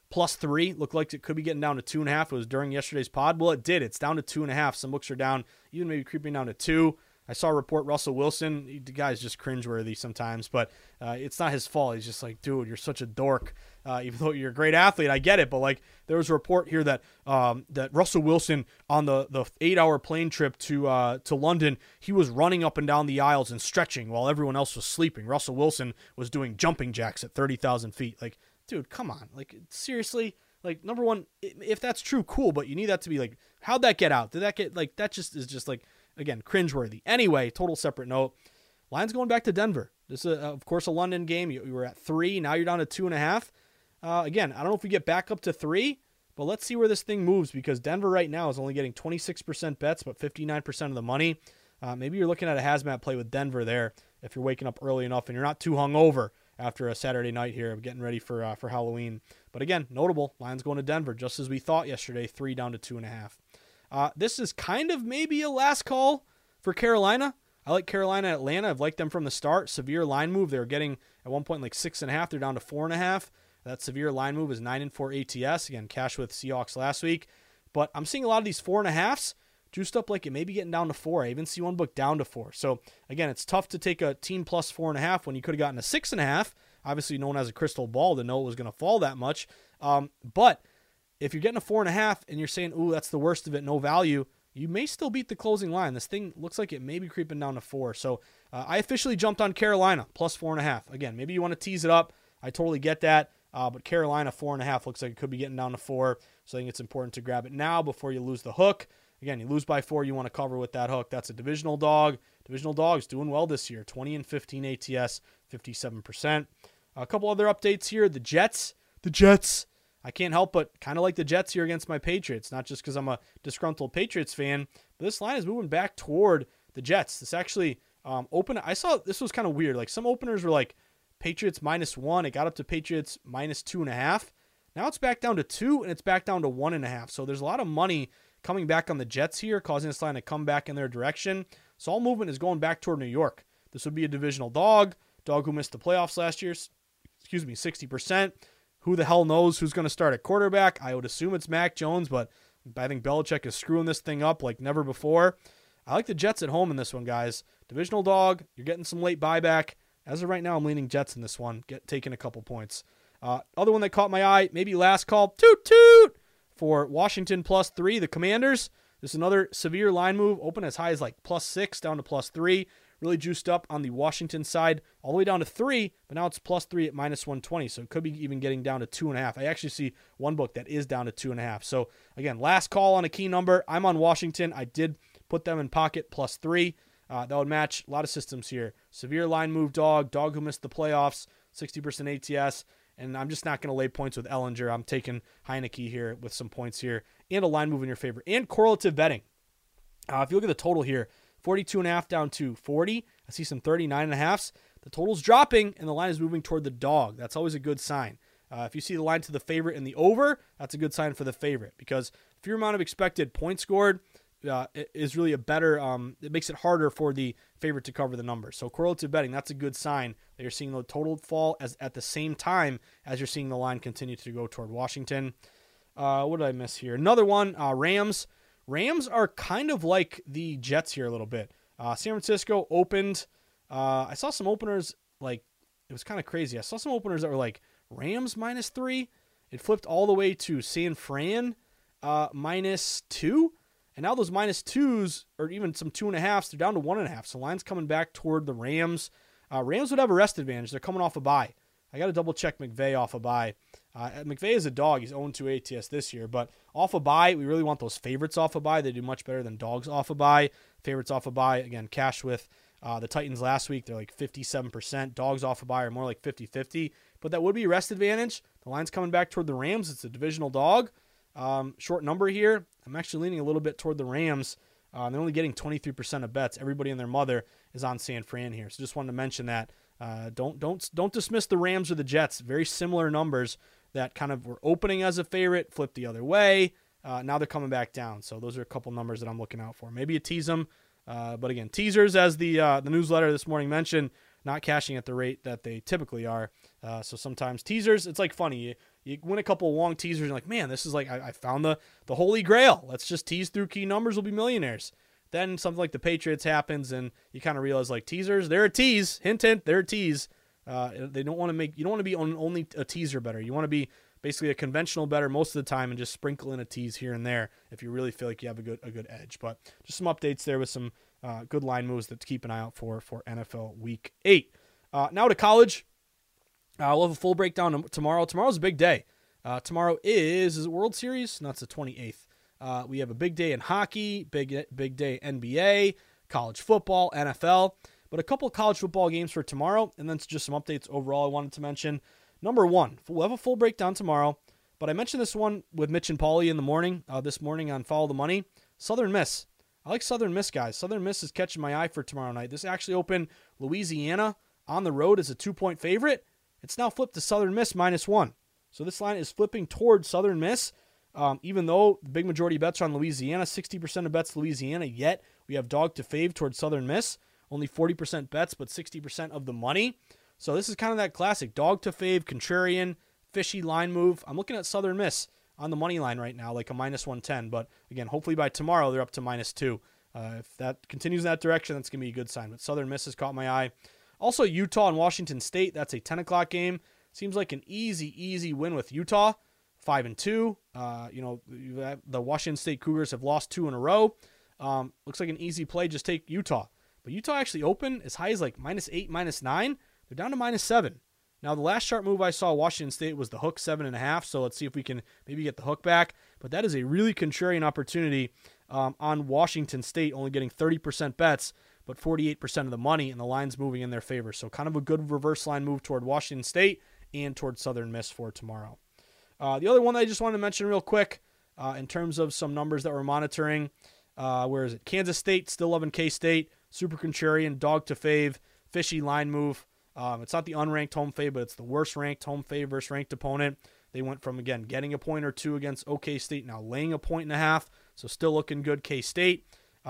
G: +3 looked like it could be getting down to 2.5. It was during yesterday's pod. Well, it did. It's down to 2.5. Some books are down, even maybe creeping down to 2. I saw a report, Russell Wilson, the guy's just cringeworthy sometimes, but it's not his fault. He's just like, dude, you're such a dork. Even though you're a great athlete, I get it. But like, there was a report here that that Russell Wilson on the 8-hour plane trip to London, he was running up and down the aisles and stretching while everyone else was sleeping. Russell Wilson was doing jumping jacks at 30,000 feet. Like, dude, come on. Like, seriously? Like, number one, if that's true, cool, but you need that to be like, how'd that get out? Did that get, like, that just is just like, again, cringeworthy. Anyway, total separate note. Line's going back to Denver. This is, of course, a London game. You were at 3. Now you're down to 2.5. Again, I don't know if we get back up to 3, but let's see where this thing moves because Denver right now is only getting 26% bets, but 59% of the money. Maybe you're looking at a hazmat play with Denver there if you're waking up early enough and you're not too hungover after a Saturday night here, getting ready for Halloween. But again, notable, line's going to Denver, just as we thought yesterday, 3 down to 2.5. This is kind of maybe a last call for Carolina. I like Carolina and Atlanta. I've liked them from the start. Severe line move. They were getting, at one point, like 6.5. They're down to 4.5. That severe line move is 9-4 ATS. Again, cash with Seahawks last week. But I'm seeing a lot of these 4.5s juiced up like it may be getting down to 4. I even see one book down to 4. So, again, it's tough to take a team plus 4.5 when you could have gotten a 6.5. Obviously, no one has a crystal ball to know it was going to fall that much. But if you're getting a 4.5 and you're saying, ooh, that's the worst of it, no value, you may still beat the closing line. This thing looks like it may be creeping down to 4. So I officially jumped on Carolina plus 4.5. Again, maybe you want to tease it up. I totally get that. But Carolina 4.5 looks like it could be getting down to 4. So I think it's important to grab it now before you lose the hook. Again, you lose by 4, you want to cover with that hook. That's a divisional dog. Divisional dog's doing well this year. 20-15 ATS, 57%. A couple other updates here. The Jets. I can't help but kind of like the Jets here against my Patriots. Not just because I'm a disgruntled Patriots fan, but this line is moving back toward the Jets. This actually opened. I saw this was kind of weird. Like some openers were like Patriots -1. It got up to Patriots -2.5. Now it's back down to 2, and it's back down to 1.5. So there's a lot of money coming back on the Jets here, causing this line to come back in their direction. So all movement is going back toward New York. This would be a divisional dog who missed the playoffs last year. 60%. Who the hell knows who's going to start at quarterback? I would assume it's Mac Jones, but I think Belichick is screwing this thing up like never before. I like the Jets at home in this one, guys. Divisional dog, you're getting some late buyback. As of right now, I'm leaning Jets in this one, taking a couple points. Other one that caught my eye, maybe last call, toot for Washington +3, the Commanders. This is another severe line move, open as high as like +6 down to +3. Really juiced up on the Washington side, all the way down to 3, but now it's +3 at -120, so it could be even getting down to 2.5. I actually see one book that is down to 2.5. So again, last call on a key number. I'm on Washington. I did put them in pocket +3. That would match a lot of systems here. Severe line move dog who missed the playoffs, 60% ATS, and I'm just not going to lay points with Ellinger. I'm taking Heineke here with some points here, and a line move in your favor, and correlative betting. If you look at the total here, 42.5 down to 40. I see some 39.5s. The total's dropping, and the line is moving toward the dog. That's always a good sign. If you see the line to the favorite and the over, that's a good sign for the favorite, because if your amount of expected points scored is really a better, it makes it harder for the favorite to cover the number. So correlative betting, that's a good sign that you're seeing the total fall at the same time as you're seeing the line continue to go toward Washington. What did I miss here? Another one, Rams. Rams are kind of like the Jets here a little bit. San Francisco opened. I saw some openers, like, it was kind of crazy. I saw some openers that were like Rams -3. It flipped all the way to San Fran -2. And now those -2s, or even some 2.5s, they're down to 1.5. So line's coming back toward the Rams. Rams would have a rest advantage. They're coming off a bye. I got to double check McVay off a bye. McVay is a dog. He's 0-2 ATS this year, but off a bye, we really want those favorites off a bye. They do much better than dogs off a bye. Favorites off a bye, again, cash with the Titans last week. They're like 57%. Dogs off a bye are more like 50-50, but that would be a rest advantage. The line's coming back toward the Rams. It's a divisional dog. Short number here. I'm actually leaning a little bit toward the Rams. They're only getting 23% of bets. Everybody and their mother is on San Fran here, so just wanted to mention that. Don't dismiss the Rams or the Jets. Very similar numbers that kind of were opening as a favorite, flipped the other way. Now they're coming back down. So those are a couple numbers that I'm looking out for. Maybe you tease them. But again, teasers, as the newsletter this morning mentioned, not cashing at the rate that they typically are. So sometimes teasers, it's like funny. You win a couple of long teasers and you're like, man, this is like, I found the holy grail. Let's just tease through key numbers. We'll be millionaires. Then something like the Patriots happens and you kind of realize like teasers, they're a tease. Hint, hint, they're a tease. They don't want to make, you don't want to be only a teaser better. You want to be basically a conventional better most of the time and just sprinkle in a tease here and there if you really feel like you have a good edge. But just some updates there with some good line moves that to keep an eye out for NFL Week 8. Now to college. We'll have a full breakdown tomorrow. Tomorrow's a big day. Tomorrow is it World Series? No, it's the 28th. We have a big day in hockey, big day NBA, college football, NFL. But a couple of college football games for tomorrow, and then just some updates overall I wanted to mention. Number one, we'll have a full breakdown tomorrow, but I mentioned this one with Mitch and Paulie in the morning, this morning on Follow the Money. Southern Miss. I like Southern Miss, guys. Southern Miss is catching my eye for tomorrow night. This actually opened Louisiana on the road as a 2-point favorite. It's now flipped to Southern Miss -1. So this line is flipping towards Southern Miss, even though the big majority of bets are on Louisiana, 60% of bets Louisiana, yet we have dog to fave towards Southern Miss. Only 40% bets, but 60% of the money. So this is kind of that classic dog to fave, contrarian, fishy line move. I'm looking at Southern Miss on the money line right now, like a -110. But again, hopefully by tomorrow they're up to -2. If that continues in that direction, that's going to be a good sign. But Southern Miss has caught my eye. Also, Utah and Washington State. That's a 10 o'clock game. Seems like an easy win with Utah. 5-2. The Washington State Cougars have lost 2 in a row. Looks like an easy play. Just take Utah. But Utah actually opened as high as like -8, -9. They're down to -7. Now, the last sharp move I saw Washington State was the hook 7.5. So let's see if we can maybe get the hook back. But that is a really contrarian opportunity on Washington State, only getting 30% bets, but 48% of the money, and the line's moving in their favor. So kind of a good reverse line move toward Washington State and toward Southern Miss for tomorrow. The other one that I just wanted to mention real quick in terms of some numbers that we're monitoring, where is it? Kansas State, still loving K-State, super contrarian, dog to fave, fishy line move. It's not the unranked home fave, but it's the worst ranked home fave versus ranked opponent. They went from, again, getting a point or two against OK State, now laying a 1.5, so still looking good K-State.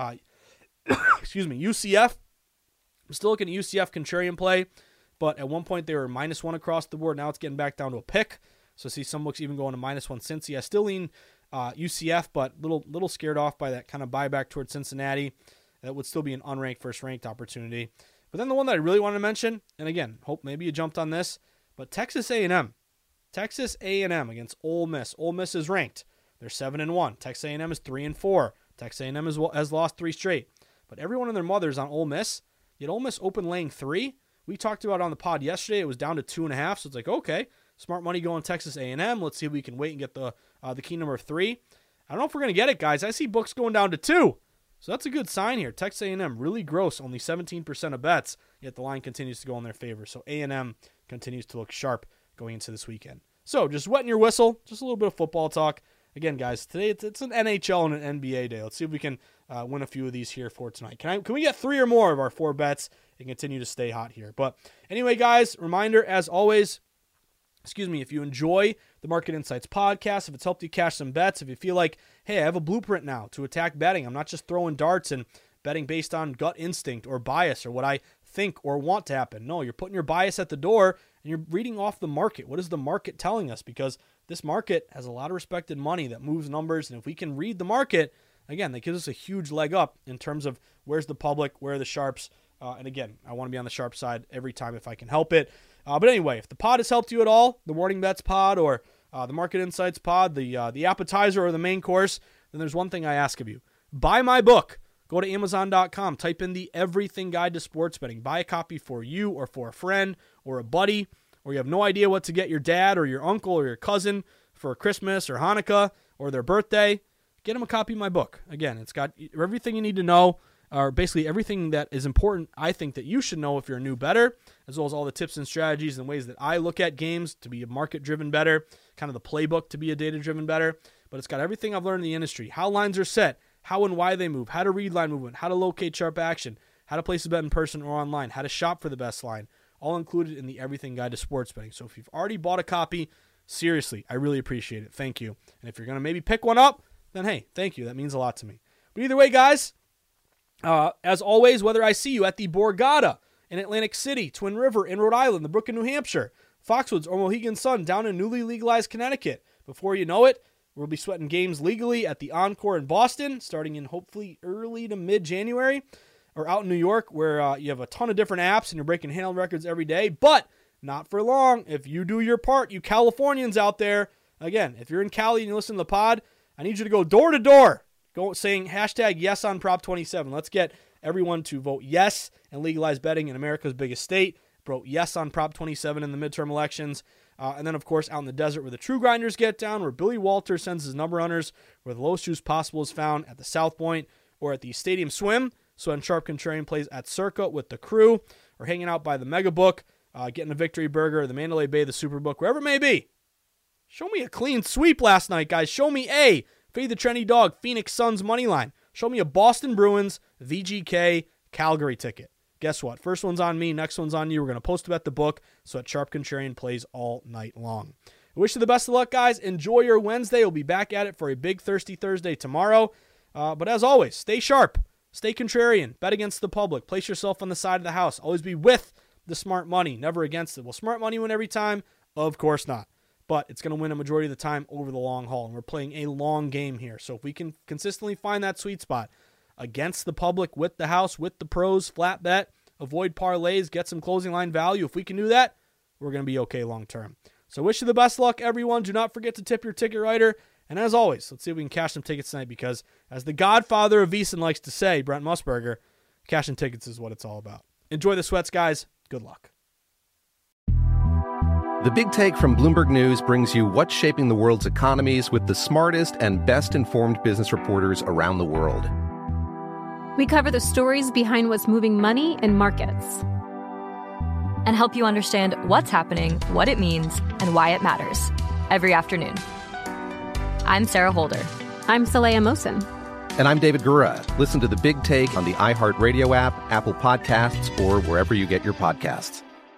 G: UCF. I'm still looking at UCF contrarian play, but at one point they were -1 across the board. Now it's getting back down to a pick. So see some books even going to -1 Cincy. I still lean UCF, but little scared off by that kind of buyback towards Cincinnati. That would still be an unranked versus ranked opportunity. But then the one that I really want to mention, and again, hope maybe you jumped on this, but Texas A&M. Texas A&M against Ole Miss. Ole Miss is ranked. They're 7-1. Texas A&M is 3-4. Texas A&M has lost 3 straight. But everyone and their mother is on Ole Miss. Yet Ole Miss open laying 3. We talked about it on the pod yesterday. It was down to 2.5. So it's like, okay, smart money going Texas A&M. Let's see if we can wait and get the key number 3. I don't know if we're going to get it, guys. I see books going down to 2. So that's a good sign here. Texas A&M really gross, only 17% of bets, yet the line continues to go in their favor. So A&M continues to look sharp going into this weekend. So just wetting your whistle, just a little bit of football talk. Again, guys, today it's an NHL and an NBA day. Let's see if we can win a few of these here for tonight. Can we get 3 or more of our 4 bets and continue to stay hot here? But anyway, guys, reminder, as always, if you enjoy the Market Insights podcast, if it's helped you cash some bets, if you feel like, hey, I have a blueprint now to attack betting. I'm not just throwing darts and betting based on gut instinct or bias or what I think or want to happen. No, you're putting your bias at the door and you're reading off the market. What is the market telling us? Because this market has a lot of respected money that moves numbers. And if we can read the market, again, that gives us a huge leg up in terms of where's the public, where are the sharps. And again, I want to be on the sharp side every time if I can help it. But anyway, if the pod has helped you at all, the Morning Bets pod or the Market Insights pod, the appetizer or the main course, then there's one thing I ask of you. Buy my book. Go to Amazon.com. Type in the Everything Guide to Sports Betting. Buy a copy for you or for a friend or a buddy, or you have no idea what to get your dad or your uncle or your cousin for Christmas or Hanukkah or their birthday. Get them a copy of my book. Again, it's got everything you need to know, or basically everything that is important, I think, that you should know if you're a new bettor, as well as all the tips and strategies and ways that I look at games to be a market-driven bettor, kind of the playbook to be a data-driven bettor. But it's got everything I've learned in the industry, how lines are set, how and why they move, how to read line movement, how to locate sharp action, how to place a bet in person or online, how to shop for the best line, all included in the Everything Guide to Sports Betting. So if you've already bought a copy, seriously, I really appreciate it. Thank you. And if you're going to maybe pick one up, then hey, thank you. That means a lot to me. But either way, guys, as always, whether I see you at the Borgata in Atlantic City, Twin River in Rhode Island, the Brook in New Hampshire, Foxwoods or Mohegan Sun down in newly legalized Connecticut, before you know it, we'll be sweating games legally at the Encore in Boston, starting in hopefully early to mid-January, or out in New York, where you have a ton of different apps and you're breaking handle records every day, but not for long. If you do your part, you Californians out there, again, if you're in Cali and you listen to the pod, I need you to go door to door, saying hashtag yes on Prop 27. Let's get everyone to vote yes and legalize betting in America's biggest state. Vote yes on Prop 27 in the midterm elections. And then, of course, out in the desert where the true grinders get down, where Billy Walter sends his number runners, where the lowest juice possible is found at the South Point or at the Stadium Swim. So when Sharp Contrarian plays at Circa with the crew, or hanging out by the Megabook, getting a Victory Burger, the Mandalay Bay, the Superbook, wherever it may be. Show me a clean sweep last night, guys. Show me a Fade the Trendy Dog, Phoenix Suns money line. Show me a Boston Bruins, VGK, Calgary ticket. Guess what? First one's on me, next one's on you. We're going to post about the book so that Sharp Contrarian plays all night long. I wish you the best of luck, guys. Enjoy your Wednesday. We'll be back at it for a big Thirsty Thursday tomorrow. But as always, stay sharp. Stay contrarian. Bet against the public. Place yourself on the side of the house. Always be with the smart money, never against it. Will smart money win every time? Of course not. but it's going to win a majority of the time over the long haul. And we're playing a long game here. So if we can consistently find that sweet spot against the public, with the house, with the pros, flat bet, avoid parlays, get some closing line value. If we can do that, we're going to be okay long term. So wish you the best luck, everyone. Do not forget to tip your ticket writer. And as always, let's see if we can cash some tickets tonight, because as the godfather of VSiN likes to say, Brent Musburger, cashing tickets is what it's all about. Enjoy the sweats, guys. Good luck.
B: The Big Take from Bloomberg News brings you what's shaping the world's economies with the smartest and best-informed business reporters around the world.
A: We cover the stories behind what's moving money and markets,
C: and help you understand what's happening, what it means, and why it matters every afternoon. I'm Sarah Holder.
A: I'm Saleha Mohsin.
B: And I'm David Gura. Listen to The Big Take on the iHeartRadio app, Apple Podcasts, or wherever you get your podcasts.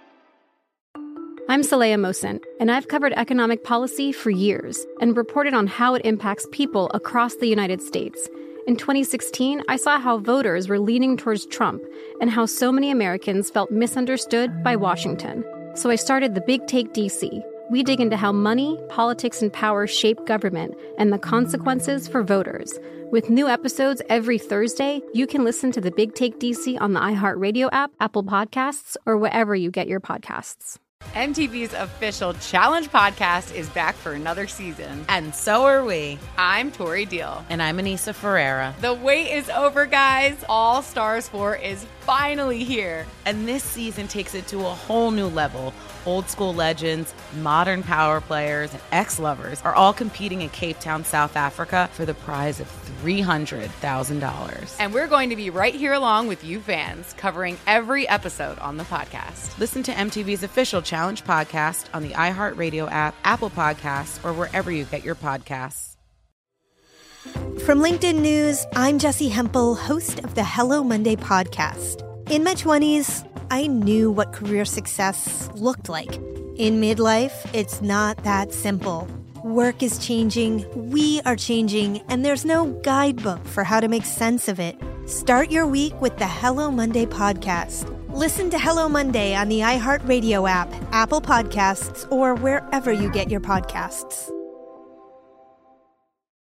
A: I'm Saleha Mohsin, and I've covered economic policy for years and reported on how it impacts people across the United States. In 2016, I saw how voters were leaning towards Trump and how so many Americans felt misunderstood by Washington. So I started The Big Take DC. We dig into how money, politics, and power shape government and the consequences for voters. With new episodes every Thursday, you can listen to The Big Take DC on the iHeartRadio app, Apple Podcasts, or wherever you get your podcasts.
D: MTV's official Challenge podcast is back for another season.
E: And so are we.
D: I'm Tori Deal.
E: And I'm Anissa Ferreira.
D: The wait is over, guys. All Stars 4 is finally here.
E: And this season takes it to a whole new level. Old school legends, modern power players, and ex-lovers are all competing in Cape Town, South Africa for the prize of $300,000.
D: And we're going to be right here along with you fans, covering every episode on the podcast.
E: Listen to MTV's official Challenge podcast on the iHeartRadio app, Apple Podcasts, or wherever you get your podcasts.
F: From LinkedIn News, I'm Jessie Hempel, host of the Hello Monday podcast. In my 20s, I knew what career success looked like. In midlife, it's not that simple. Work is changing, we are changing, and there's no guidebook for how to make sense of it. Start your week with the Hello Monday podcast. Listen to Hello Monday on the iHeartRadio app, Apple Podcasts, or wherever you get your podcasts.